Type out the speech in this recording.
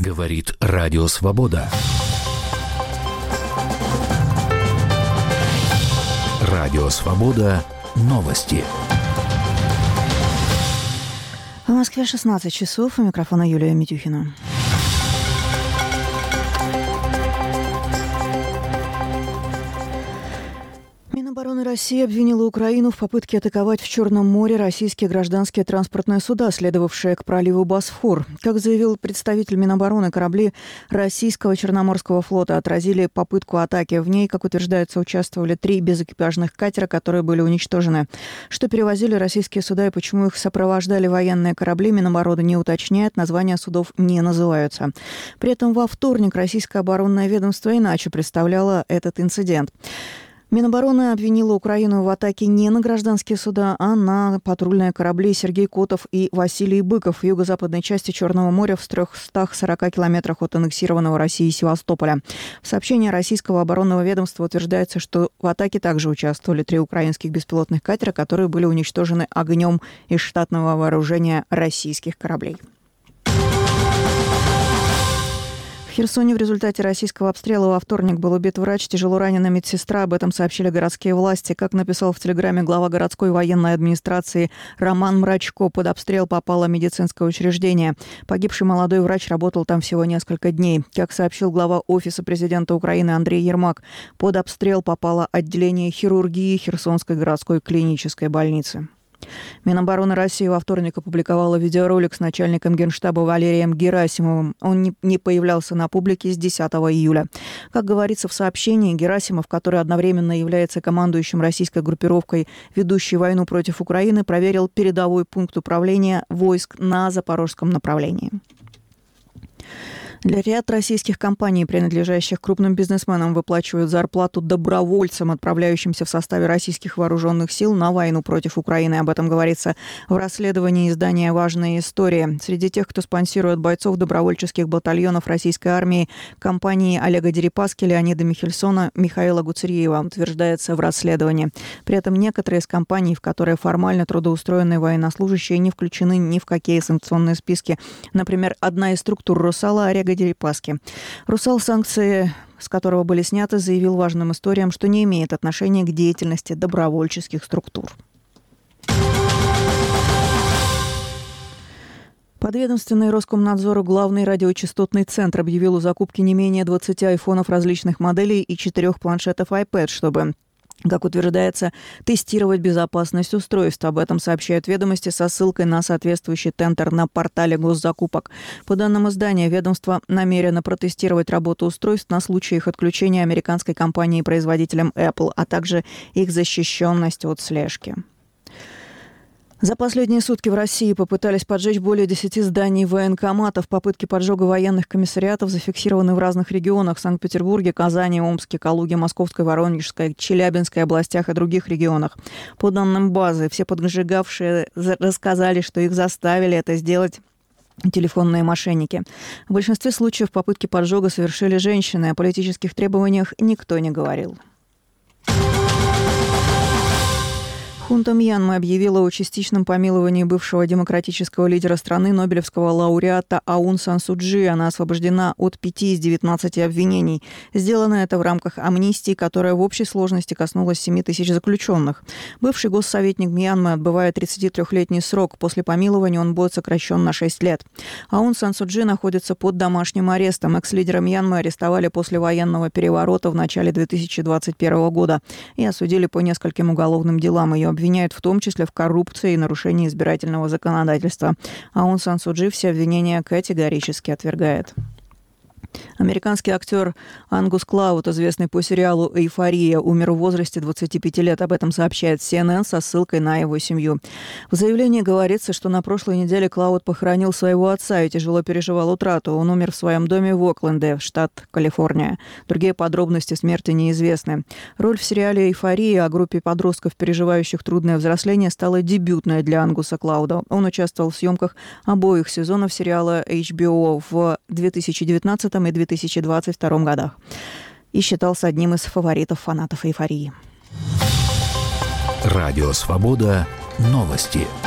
Говорит Радио Свобода. Радио Свобода. Новости. В Москве 16 часов. У микрофона Юлия Митюхина. Минобороны России обвинила Украину в попытке атаковать в Черном море российские гражданские транспортные суда, следовавшие к проливу Босфор. Как заявил представитель Минобороны, корабли российского Черноморского флота отразили попытку атаки. В ней, как утверждается, участвовали 3 безэкипажных катера, которые были уничтожены. Что перевозили российские суда и почему их сопровождали военные корабли, Минобороны не уточняет, названия судов не называются. При этом во вторник российское оборонное ведомство иначе представляло этот инцидент. Минобороны обвинила Украину в атаке не на гражданские суда, а на патрульные корабли Сергей Котов и Василий Быков в юго-западной части Черного моря в 340 километрах от аннексированного Россией Севастополя. В сообщении российского оборонного ведомства утверждается, что в атаке также участвовали 3 украинских беспилотных катера, которые были уничтожены огнем из штатного вооружения российских кораблей. В Херсоне в результате российского обстрела во вторник был убит врач, тяжело ранена медсестра. Об этом сообщили городские власти. Как написал в Телеграме глава городской военной администрации Роман Мрачко, под обстрел попало медицинское учреждение. Погибший молодой врач работал там всего несколько дней. Как сообщил глава Офиса президента Украины Андрей Ермак, под обстрел попало отделение хирургии Херсонской городской клинической больницы. Минобороны России во вторник опубликовала видеоролик с начальником Генштаба Валерием Герасимовым. Он не появлялся на публике с 10 июля. Как говорится в сообщении, Герасимов, который одновременно является командующим российской группировкой, ведущей войну против Украины, проверил передовой пункт управления войск на запорожском направлении. Для ряд российских компаний, принадлежащих крупным бизнесменам, выплачивают зарплату добровольцам, отправляющимся в составе российских вооруженных сил на войну против Украины. Об этом говорится в расследовании издания «Важная история». Среди тех, кто спонсирует бойцов добровольческих батальонов российской армии, компании Олега Дерипаски, Леонида Михельсона, Михаила Гуцериева, утверждается в расследовании. При этом некоторые из компаний, в которые формально трудоустроенные военнослужащие, не включены ни в какие санкционные списки. Например, одна из структур «Русала» Олега Дерипаски. «Русал», санкции с которого были сняты, заявил «Важным историям», что не имеет отношения к деятельности добровольческих структур. Подведомственный Роскомнадзору главный радиочастотный центр объявил о закупке не менее 20 айфонов различных моделей и 4 планшетов iPad, чтобы, как утверждается, тестировать безопасность устройств. Об этом сообщают «Ведомости» со ссылкой на соответствующий тендер на портале госзакупок. По данным издания, ведомство намерено протестировать работу устройств на случай их отключения американской компанией-производителем Apple, а также их защищенность от слежки. За последние сутки в России попытались поджечь более 10 зданий военкоматов. Попытки поджога военных комиссариатов зафиксированы в разных регионах: Санкт-Петербурге, Казани, Омске, Калуге, Московской, Воронежской, Челябинской областях и других регионах. По данным базы, все поджигавшие рассказали, что их заставили это сделать телефонные мошенники. В большинстве случаев попытки поджога совершили женщины. О политических требованиях никто не говорил. Хунта Мьянмы объявила о частичном помиловании бывшего демократического лидера страны, нобелевского лауреата Аун Сан Су Чжи. Она освобождена от 5 из 19 обвинений. Сделано это в рамках амнистии, которая в общей сложности коснулась 7 тысяч заключенных. Бывший госсоветник Мьянмы отбывает 33-летний срок. После помилования он будет сокращен на 6 лет. Аун Сан Су Чжи находится под домашним арестом. Экс-лидера Мьянмы арестовали после военного переворота в начале 2021 года и осудили по нескольким уголовным делам. Ее обвиняют в том числе в коррупции и нарушении избирательного законодательства. Аун Сан Су Чжи все обвинения категорически отвергает. Американский актер Ангус Клауд, известный по сериалу «Эйфория», умер в возрасте 25 лет. Об этом сообщает CNN со ссылкой на его семью. В заявлении говорится, что на прошлой неделе Клауд похоронил своего отца и тяжело переживал утрату. Он умер в своем доме в Окленде, штат Калифорния. Другие подробности смерти неизвестны. Роль в сериале «Эйфория» о группе подростков, переживающих трудное взросление, стала дебютной для Ангуса Клауда. Он участвовал в съемках обоих сезонов сериала HBO в 2019 и 2022 годах и считался одним из фаворитов фанатов «Эйфории». Радио Свобода. Новости.